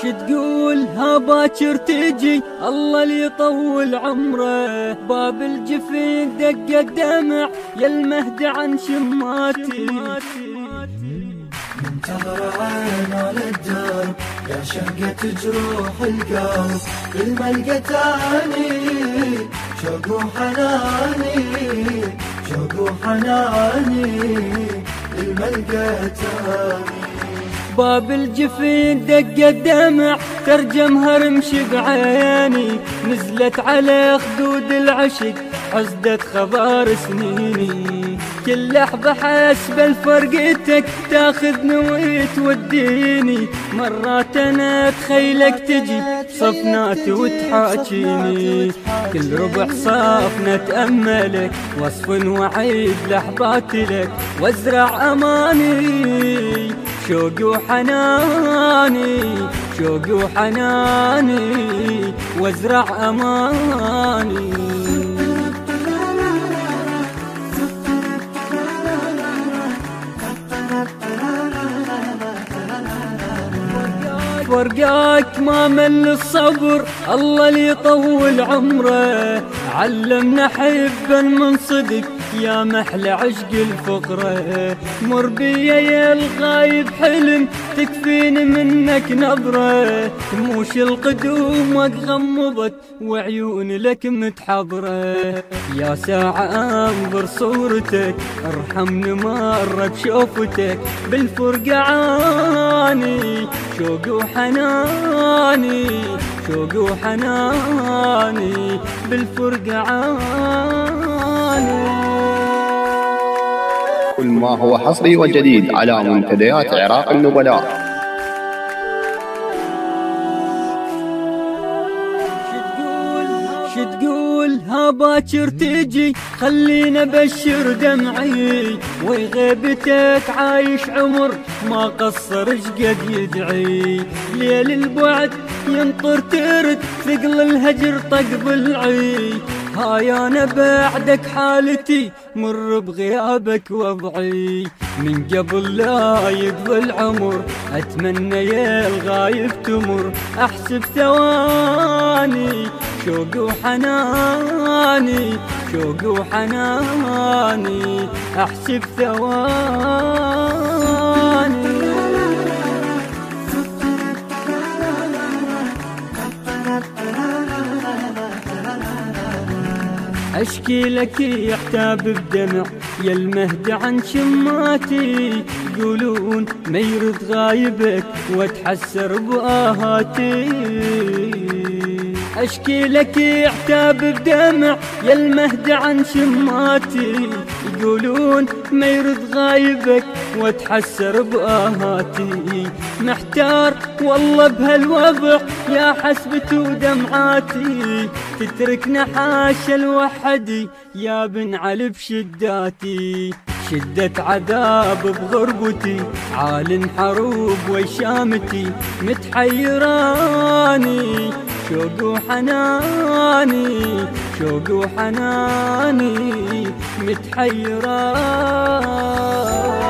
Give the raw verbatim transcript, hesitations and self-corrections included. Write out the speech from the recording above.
شتقول ها باكر تجي الله اللي يطول عمره، باب الجفين دق الدمع يا المهد عن شماتي. منتظر عين على الدرب يا شقة جروح القلب، كل ما لقيتاني شوق وحناني، شوق وحناني كل ما لقيتاني. باب الجفين دق الدمع ترجمها رمش بعيني، نزلت على خدود العشق حصدت خبر سنيني. كل لحظة حسب الفرقتك تاخذني وتوديني، مرات انا اتخيلك تجي صفنات وتحاكيني. كل ربع صافنا تأملك وصف وعيد لحظات لك، وازرع اماني شوق وحناني، شوق وحناني وازرع اماني. ورقاك ما مل الصبر الله اللي يطول عمره، علمنا حبا من صدق يا محلى عشق الفقره. مر بيا يا الغايب حلم تكفيني منك نظره، رموش القدوم غمضت وعيوني لك متحضره. يا ساعة انظر صورتك ارحمني مرة بشوفتك، بالفرقة عاني شوق وحناني، شوق وحناني بالفرقة عاني. كل ما هو حصري وجديد على منتديات عراق النبلاء. شتقول ها باكر تجي خلينا بشر دمعي، وغيبتك عايش عمر ما قصر شقد يدعي. ليل البعد ينطر ترد ثقل الهجر طق ضلعي، هاي انا بعدك حالتي مر بغيابك وضعي. من قبل لا يقضي العمر اتمنى يا الغايب تمر، احسب ثواني شوق وحناني، شوق وحناني احسب ثواني. اشكي لك يحتاب بدمع يا المهد عن شماتي، يقولون ما يرد غايبك واتحسر بآهاتي. اشكي لك يحتاب بدمع يا المهد عن شماتي، يقولون ما يرد غايبك واتحسر بآهاتي. محتار والله بهالوضع يا حسبتي ودمعاتي، تتركنا حاشا الوحدي يا بن علي بشداتي. شدة عذاب بغربتي عال حروب وشامتي، متحيراني شوق وحناني، شوق وحناني متحيراني.